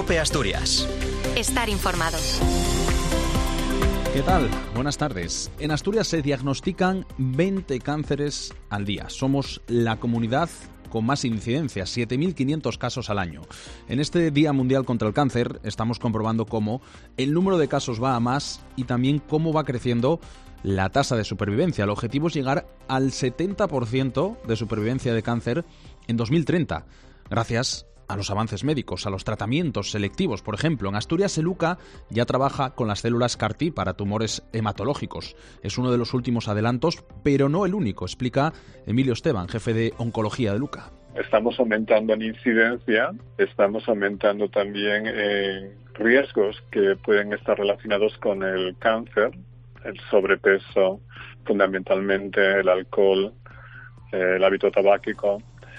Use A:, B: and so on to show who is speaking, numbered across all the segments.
A: COPE Asturias.
B: Estar informado.
C: ¿Qué tal? Buenas tardes. En Asturias se diagnostican 20 cánceres al día. Somos la comunidad con más incidencia, 7.500 casos al año. En este Día Mundial contra el Cáncer estamos comprobando cómo el número de casos va a más y también cómo va creciendo la tasa de supervivencia. El objetivo es llegar al 70% de supervivencia de cáncer en 2030, gracias a los avances médicos, a los tratamientos selectivos. Por ejemplo, en Asturias el UCA ya trabaja con las células CAR-T para tumores hematológicos. Es uno de los últimos adelantos, pero no el único, explica Emilio Esteban, jefe de oncología del UCA.
D: Estamos aumentando en incidencia, estamos aumentando también en riesgos que pueden estar relacionados con el cáncer, el sobrepeso, fundamentalmente el alcohol, el hábito tabáquico,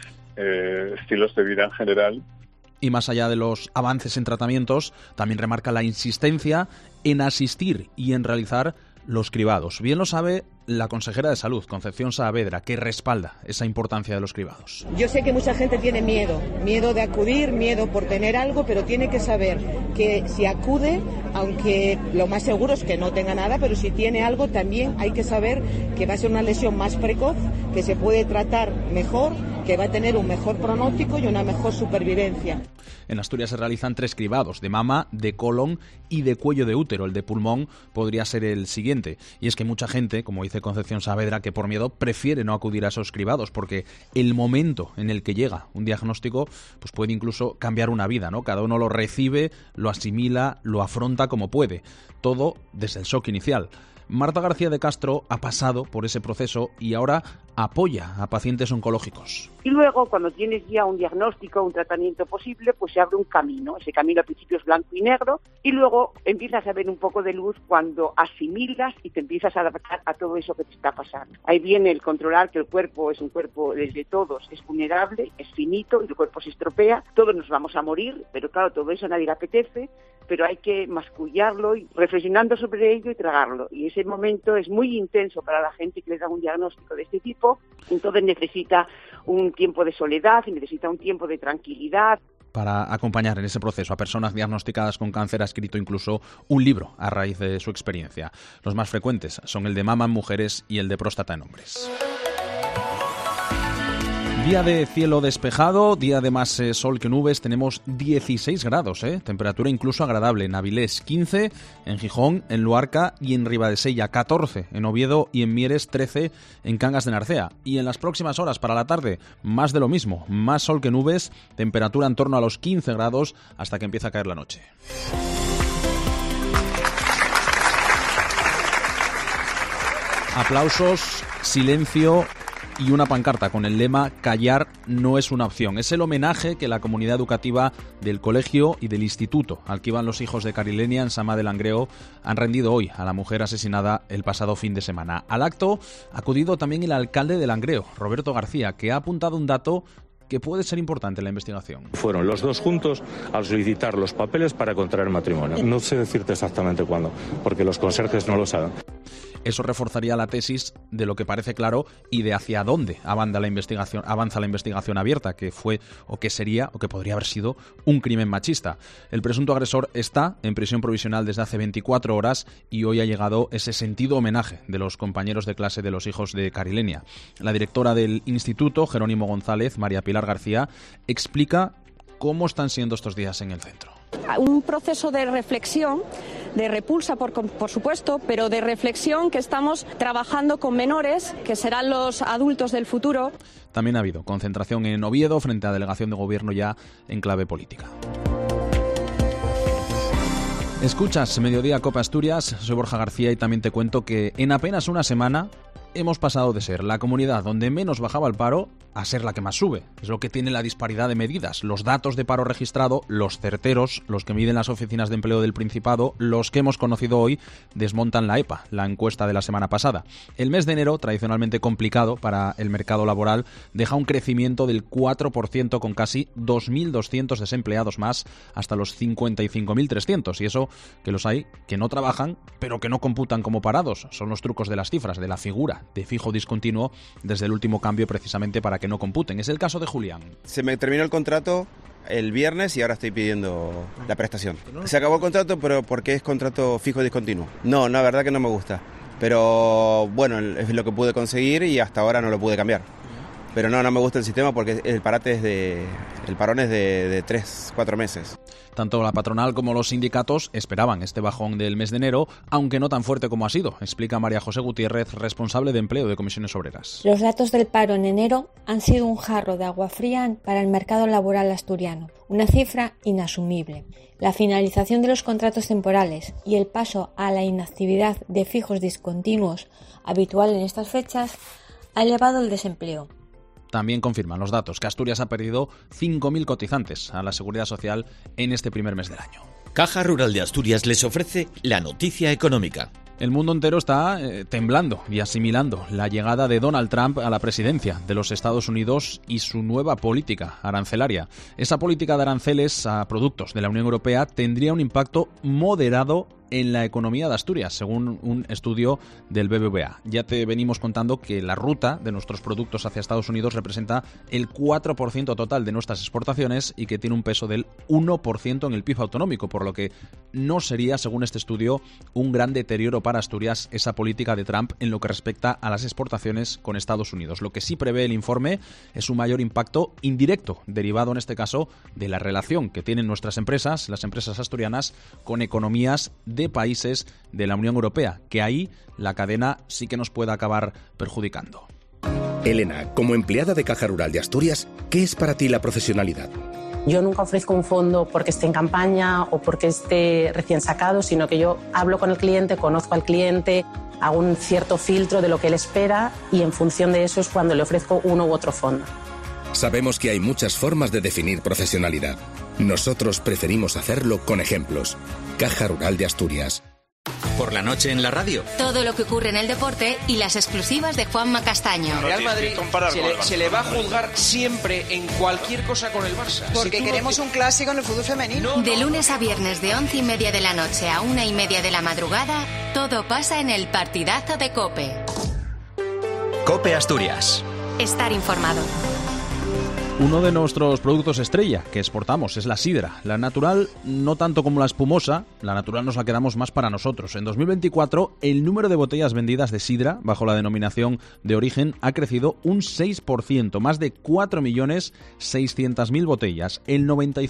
D: estilos de vida en general.
C: Y más allá de los avances en tratamientos, también remarca la insistencia en asistir y en realizar los cribados. Bien lo sabe la consejera de Salud, Concepción Saavedra, que respalda esa importancia de los cribados.
E: Yo sé que mucha gente tiene miedo de acudir, miedo por tener algo, pero tiene que saber que si acude, aunque lo más seguro es que no tenga nada, pero si tiene algo también hay que saber que va a ser una lesión más precoz, que se puede tratar mejor, que va a tener un mejor pronóstico y una mejor supervivencia.
C: En Asturias se realizan 3 cribados, de mama, de colon y de cuello de útero. El de pulmón podría ser el siguiente. Y es que mucha gente, como dice Concepción Saavedra, que por miedo prefiere no acudir a esos cribados, porque el momento en el que llega un diagnóstico pues puede incluso cambiar una vida, ¿no? Cada uno lo recibe, lo asimila, lo afronta como puede. Todo desde el shock inicial. Marta García de Castro ha pasado por ese proceso y ahora apoya a pacientes oncológicos.
F: Y luego, cuando tienes ya un diagnóstico, un tratamiento posible, pues se abre un camino. Ese camino al principio es blanco y negro y luego empiezas a ver un poco de luz cuando asimilas y te empiezas a adaptar a todo eso que te está pasando. Ahí viene el controlar que el cuerpo es un cuerpo desde todos, es vulnerable, es finito y el cuerpo se estropea. Todos nos vamos a morir, pero claro, todo eso a nadie le apetece, pero hay que mascullarlo y reflexionando sobre ello y tragarlo. Y ese momento es muy intenso para la gente que le da un diagnóstico de este tipo, entonces necesita un tiempo de soledad y necesita un tiempo de tranquilidad.
C: Para acompañar en ese proceso a personas diagnosticadas con cáncer ha escrito incluso un libro a raíz de su experiencia. Los más frecuentes son el de mama en mujeres y el de próstata en hombres. Día de cielo despejado, día de más sol que nubes, tenemos 16 grados, temperatura incluso agradable. En Avilés 15, en Gijón, en Luarca y en Ribadesella 14, en Oviedo y en Mieres 13, en Cangas de Narcea. Y en las próximas horas para la tarde, más de lo mismo, más sol que nubes, temperatura en torno a los 15 grados hasta que empieza a caer la noche. Aplausos, silencio y una pancarta con el lema «Callar no es una opción». Es el homenaje que la comunidad educativa del colegio y del instituto al que iban los hijos de Carilenia en Sama de Langreo han rendido hoy a la mujer asesinada el pasado fin de semana. Al acto ha acudido también el alcalde de Langreo, Roberto García, que ha apuntado un dato que puede ser importante en la investigación.
G: Fueron los dos juntos al solicitar los papeles para contraer matrimonio. No sé decirte exactamente cuándo, porque los conserjes no lo saben.
C: Eso reforzaría la tesis de lo que parece claro y de hacia dónde avanza la investigación abierta, que fue o que sería o que podría haber sido un crimen machista. El presunto agresor está en prisión provisional desde hace 24 horas y hoy ha llegado ese sentido homenaje de los compañeros de clase de los hijos de Carilenia. La directora del instituto, Jerónimo González, María Pilar García, explica cómo están siendo estos días en el centro.
H: Un proceso de reflexión, de repulsa por supuesto, pero de reflexión que estamos trabajando con menores, que serán los adultos del futuro.
C: También ha habido concentración en Oviedo frente a delegación de gobierno ya en clave política. Escuchas Mediodía Cope Asturias, soy Borja García y también te cuento que en apenas una semana hemos pasado de ser la comunidad donde menos bajaba el paro a ser la que más sube. Es lo que tiene la disparidad de medidas. Los datos de paro registrado, los certeros, los que miden las oficinas de empleo del Principado, los que hemos conocido hoy, desmontan la EPA, la encuesta de la semana pasada. El mes de enero, tradicionalmente complicado para el mercado laboral, deja un crecimiento del 4% con casi 2.200 desempleados más hasta los 55.300. Y eso que los hay que no trabajan, pero que no computan como parados. Son los trucos de las cifras, de la figura de fijo discontinuo desde el último cambio precisamente para que no computen. Es el caso de Julián.
I: Se me terminó el contrato
A: el viernes y ahora estoy pidiendo la prestación. Se acabó el contrato, pero porque es contrato fijo y discontinuo. No, la verdad que no me gusta. Pero bueno, es lo que pude conseguir y hasta ahora no lo pude cambiar. Pero no me gusta el sistema porque el parón es de 3-4 meses.
C: Tanto la patronal como los sindicatos esperaban este bajón del mes de enero, aunque no tan fuerte como ha sido, explica María José Gutiérrez, responsable de empleo de Comisiones Obreras.
B: Los datos del paro en enero han sido un jarro de agua fría para el mercado laboral asturiano, una cifra inasumible. La finalización de los contratos temporales y el paso a la inactividad de fijos discontinuos habitual en estas fechas ha elevado el desempleo.
C: También confirman los datos que Asturias ha perdido 5.000 cotizantes a la Seguridad Social en este primer mes del año.
I: Caja Rural de Asturias les ofrece la noticia económica.
C: El mundo entero está temblando y asimilando la llegada de Donald Trump a la presidencia de los Estados Unidos y su nueva política arancelaria. Esa política de aranceles a productos de la Unión Europea tendría un impacto moderado en la economía de Asturias, según un estudio del BBVA. Ya te venimos contando que la ruta de nuestros productos hacia Estados Unidos representa el 4% total de nuestras exportaciones y que tiene un peso del 1% en el PIB autonómico, por lo que no sería, según este estudio, un gran deterioro para Asturias esa política de Trump en lo que respecta a las exportaciones con Estados Unidos. Lo que sí prevé el informe es un mayor impacto indirecto, derivado en este caso de la relación que tienen nuestras empresas, las empresas asturianas, con economías de países de la Unión Europea, que ahí la cadena sí que nos puede acabar perjudicando.
J: Elena, como empleada de Caja Rural de Asturias, ¿qué es para ti la profesionalidad?
K: Yo nunca ofrezco un fondo porque esté en campaña o porque esté recién sacado, sino que yo hablo con el cliente, conozco al cliente, hago un cierto filtro de lo que él espera y en función de eso es cuando le ofrezco uno u otro fondo.
J: Sabemos que hay muchas formas de definir profesionalidad. Nosotros preferimos hacerlo con ejemplos. Caja Rural de Asturias.
I: Por la noche en la radio.
L: Todo lo que ocurre en el deporte y las exclusivas de Juanma Castaño.
M: Real Madrid se le va a juzgar siempre en cualquier cosa con el Barça.
N: Porque queremos un clásico en el fútbol femenino.
L: De lunes a viernes de 11:30 de la noche a 1:30 de la madrugada, todo pasa en el partidazo de COPE.
I: COPE Asturias.
L: Estar informado.
C: Uno de nuestros productos estrella que exportamos es la sidra. La natural, no tanto como la espumosa, la natural nos la quedamos más para nosotros. En 2024, el número de botellas vendidas de sidra, bajo la denominación de origen, ha crecido un 6%, más de 4.600.000 botellas. El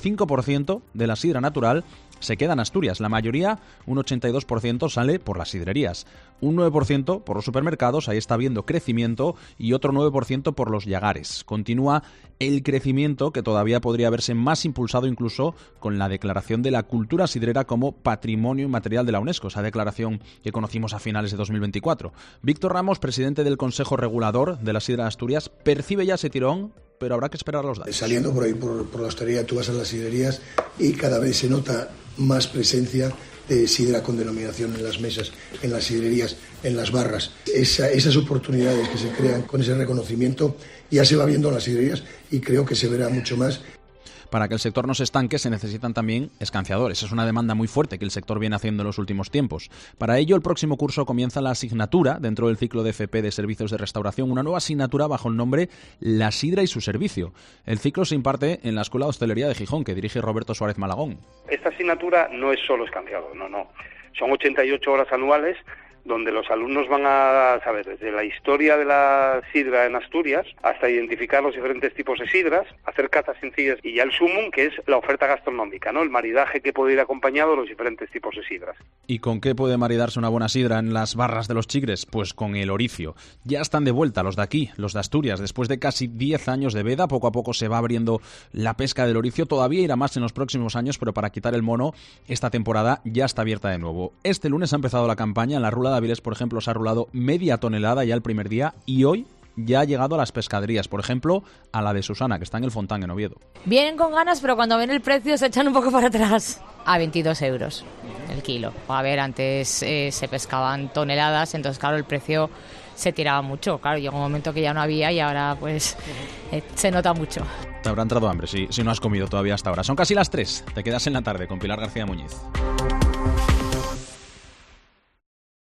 C: 95% de la sidra natural se queda en Asturias. La mayoría, un 82%, sale por las sidrerías. Un 9% por los supermercados, ahí está habiendo crecimiento, y otro 9% por los llagares. Continúa el crecimiento que todavía podría verse más impulsado incluso con la declaración de la cultura sidrera como Patrimonio Inmaterial de la UNESCO, esa declaración que conocimos a finales de 2024. Víctor Ramos, presidente del Consejo Regulador de la Sidra de Asturias, percibe ya ese tirón, pero habrá que esperar los datos.
O: Saliendo por ahí por la hostelería, tú vas a las sidrerías y cada vez se nota más presencia de sidra con denominación en las mesas, en las sidrerías, en las barras. Esas oportunidades que se crean con ese reconocimiento ya se va viendo en las sidrerías y creo que se verá mucho más.
C: Para que el sector no se estanque se necesitan también escanciadores. Es una demanda muy fuerte que el sector viene haciendo en los últimos tiempos. Para ello, el próximo curso comienza la asignatura dentro del ciclo de FP de Servicios de Restauración, una nueva asignatura bajo el nombre La Sidra y su servicio. El ciclo se imparte en la Escuela de Hostelería de Gijón, que dirige Roberto Suárez Malagón.
P: Esta asignatura no es solo escanciador, no. Son 88 horas anuales donde los alumnos van a saber desde la historia de la sidra en Asturias hasta identificar los diferentes tipos de sidras, hacer catas sencillas y ya el sumum, que es la oferta gastronómica, ¿no? El maridaje que puede ir acompañado de los diferentes tipos de sidras.
C: ¿Y con qué puede maridarse una buena sidra en las barras de los Chigres? Pues con el oricio. Ya están de vuelta los de aquí, los de Asturias. Después de casi 10 años de veda, poco a poco se va abriendo la pesca del oricio. Todavía irá más en los próximos años, pero para quitar el mono, esta temporada ya está abierta de nuevo. Este lunes ha empezado la campaña. En la Rula de Avilés, por ejemplo, se ha rulado media tonelada ya el primer día y hoy ya ha llegado a las pescaderías, por ejemplo, a la de Susana, que está en el Fontán, en Oviedo.
Q: Vienen con ganas, pero cuando ven el precio se echan un poco para atrás. A 22 euros el kilo. A ver, antes se pescaban toneladas, entonces claro, el precio se tiraba mucho. Claro, llegó un momento que ya no había y ahora pues se nota mucho.
C: Te habrá entrado hambre si no has comido todavía hasta ahora. Son casi las 3. Te quedas en la tarde con Pilar García Muñiz.